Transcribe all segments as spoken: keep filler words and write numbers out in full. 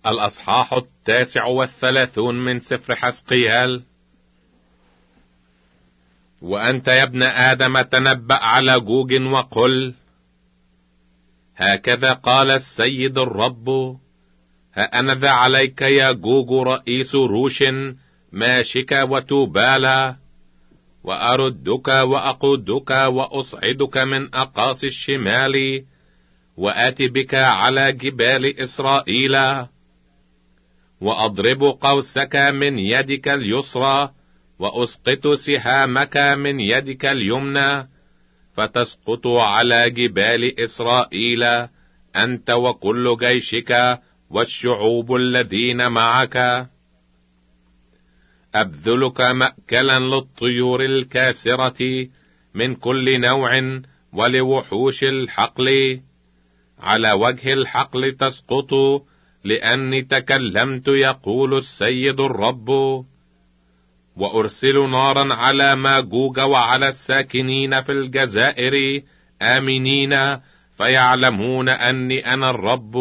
الأصحاح التاسع والثلاثون من سفر حزقيال. وأنت يا ابن آدم تنبأ على جوج وقل: هكذا قال السيد الرب: ها أنا ذا عليك يا جوج رئيس روش ماشك وتوبالا، وأردك وأقودك وأصعدك من أقاصي الشمال، وآتي بك على جبال إسرائيل، وأضرب قوسك من يدك اليسرى، وأسقط سهامك من يدك اليمنى، فتسقط على جبال إسرائيل أنت وكل جيشك والشعوب الذين معك. أبذلك مأكلا للطيور الكاسرة من كل نوع ولوحوش الحقل، على وجه الحقل تسقط، لأني تكلمت يقول السيد الرب. وأرسل نارا على ماجوج وعلى الساكنين في الجزائر آمنين، فيعلمون أني أنا الرب.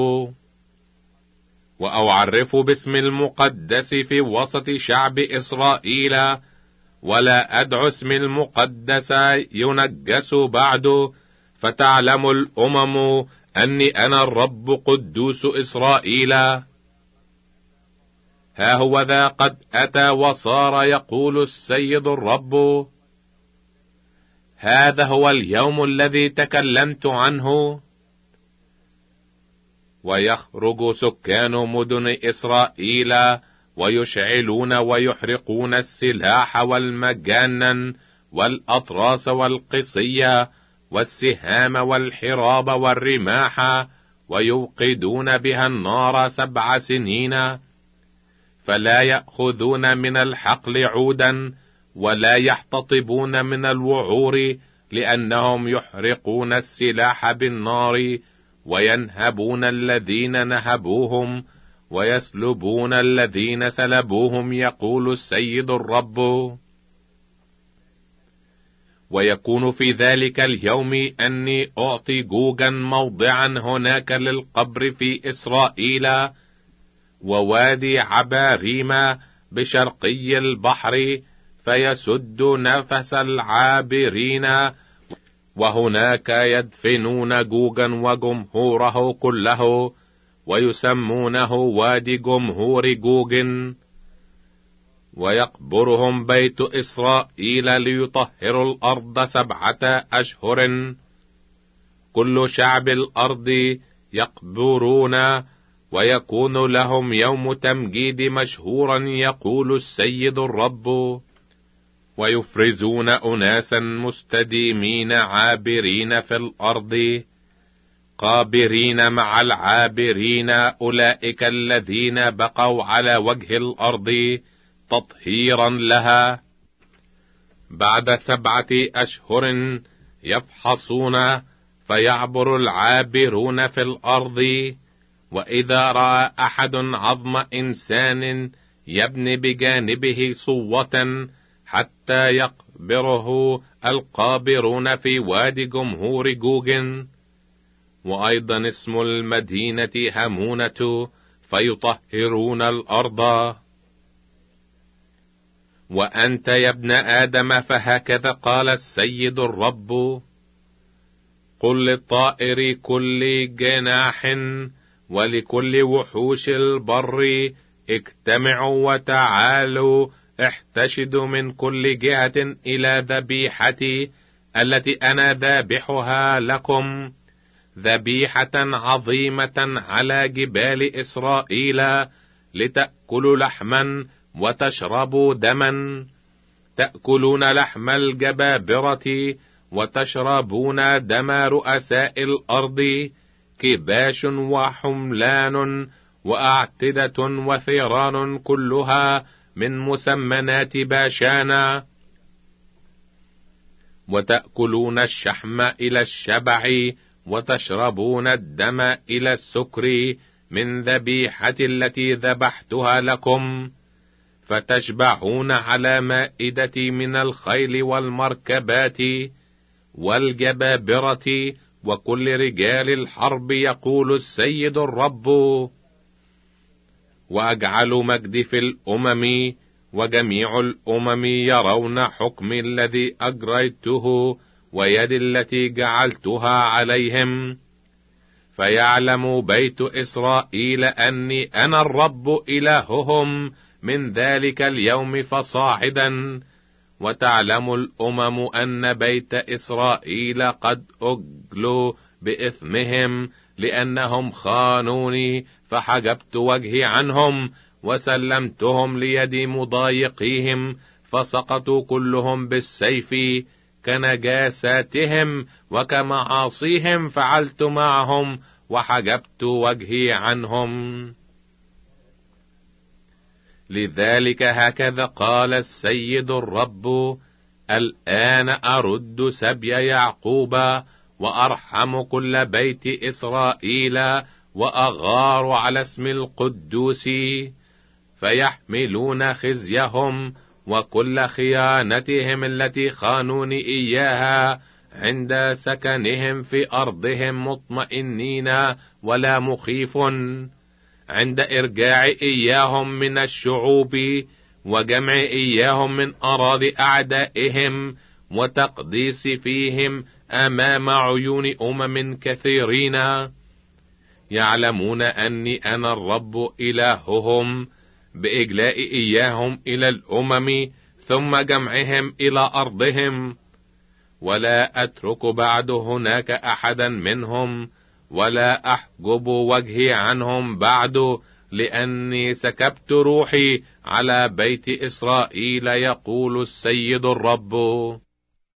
وأعرف باسم المقدس في وسط شعب إسرائيل، ولا أدعو اسم المقدس ينجس بعد، فتعلم الأمم أني أنا الرب قدوس إسرائيل. ها هو ذا قد أتى وصار، يقول السيد الرب. هذا هو اليوم الذي تكلمت عنه. ويخرج سكان مدن إسرائيل ويشعلون ويحرقون السلاح والمجانا والأطراس والقصية والسهام والحراب والرماح، ويوقدون بها النار سبع سنين، فلا يأخذون من الحقل عودا ولا يحتطبون من الوعور، لأنهم يحرقون السلاح بالنار، وينهبون الذين نهبوهم، ويسلبون الذين سلبوهم، يقول السيد الرب. ويكون في ذلك اليوم أني أعطي جوجا موضعا هناك للقبر في إسرائيل، ووادي عباريم بشرقي البحر، فيسد نفس العابرين، وهناك يدفنون جوجا وجمهوره كله، ويسمونه وادي جمهور جوج. ويقبرهم بيت إسرائيل ليطهر الأرض سبعة أشهر، كل شعب الأرض يقبرون، ويكون لهم يوم تمجيد مشهورا، يقول السيد الرب. ويفرزون أناسا مستديمين عابرين في الأرض، قابرين مع العابرين، أولئك الذين بقوا على وجه الأرض تطهيرا لها. بعد سبعة أشهر يفحصون، فيعبر العابرون في الأرض، وإذا رأى أحد عظم إنسان يبني بجانبه صوة، حتى يقبره القابرون في وادي جمهور جوج. وأيضا اسم المدينة همونة، فيطهرون الأرض. وأنت يا ابن آدم، فهكذا قال السيد الرب: قل للطائر كل جناح ولكل وحوش البر: اجتمعوا وتعالوا، احتشدوا من كل جهة إلى ذبيحتي التي أنا ذابحها لكم، ذبيحة عظيمة على جبال إسرائيل، لتأكلوا لحما وتشربوا دما. تأكلون لحم الجبابرة وتشربون دم رؤساء الأرض، كباش وحملان وأعتدة وثيران، كلها من مسمنات باشانا. وتأكلون الشحم إلى الشبع، وتشربون الدم إلى السكر، من ذبيحة التي ذبحتها لكم. فتشبعون على مائدتي من الخيل والمركبات والجبابرة وكل رجال الحرب، يقول السيد الرب. وأجعل مجدي في الأمم، وجميع الأمم يرون حكمي الذي أجريته ويدي التي جعلتها عليهم، فيعلم بيت إسرائيل أني أنا الرب إلههم من ذلك اليوم فصاعدا، وتعلم الأمم أن بيت إسرائيل قد أجلوا بإثمهم، لأنهم خانوني فحجبت وجهي عنهم، وسلمتهم ليد مضايقيهم، فسقطوا كلهم بالسيف، كنجاساتهم وكمعاصيهم فعلت معهم، وحجبت وجهي عنهم. لذلك هكذا قال السيد الرب: الآن أرد سبي يعقوب، وأرحم كل بيت إسرائيل، وأغار على اسم القدوس، فيحملون خزيهم وكل خيانتهم التي خانوني إياها عند سكنهم في أرضهم مطمئنين ولا مخيف، عند إرجاع إياهم من الشعوب، وجمع إياهم من أراضي أعدائهم، وتقديس فيهم أمام عيون أمم كثيرين. يعلمون أني أنا الرب إلههم، بإجلاء إياهم إلى الأمم ثم جمعهم إلى أرضهم، ولا أترك بعد هناك أحدا منهم، ولا أحجب وجهي عنهم بعد، لأني سكبت روحي على بيت إسرائيل، يقول السيد الرب.